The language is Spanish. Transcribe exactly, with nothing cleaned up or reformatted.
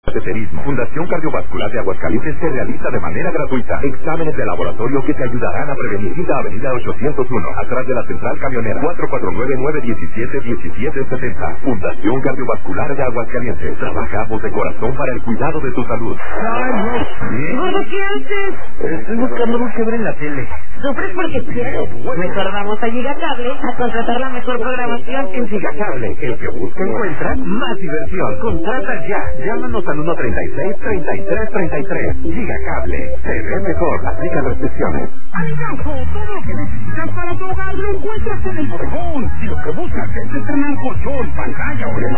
Cateterismo. Fundación Cardiovascular de Aguascalientes te realiza de manera gratuita exámenes de laboratorio que te ayudarán a prevenir. Cita Avenida ochocientos uno, atrás de la Central Camionera, cuatro cuatro nueve, nueve uno siete, uno siete siete cero. Fundación Cardiovascular de Aguascalientes. Trabajamos de corazón para el cuidado de tu salud. Ay, no. ¿Gordo, qué haces? Estoy buscando algo que ver en la tele. Sufres porque quieres. Mejor vamos a Gigacable a contratar la mejor programación. En Gigacable, el que busca encuentra más diversión. Contrata ya. Llámanos al uno treinta y seis, treinta y tres treinta y tres. Gigacable. Se ve mejor. Aplica restricciones. Amigazo, todo lo que necesitas para tu hogar lo encuentras en el bodegón. Si lo que buscas es estrenar colchón, pantalla o